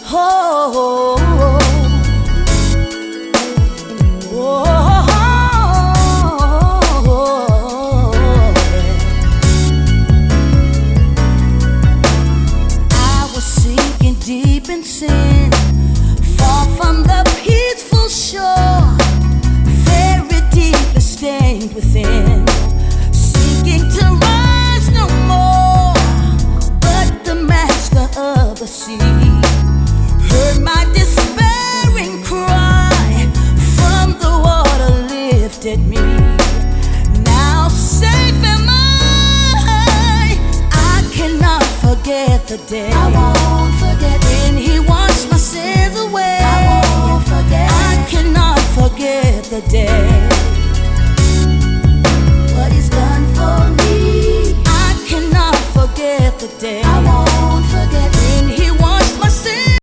Oh, oh, oh, I was sinking deep in sin, far from the peaceful shore, very deeply stained within, sinking to rise no more. But the master of the sea heard my despairing cry, from the water lifted me. Now safe am I cannot forget the day. I won't forget.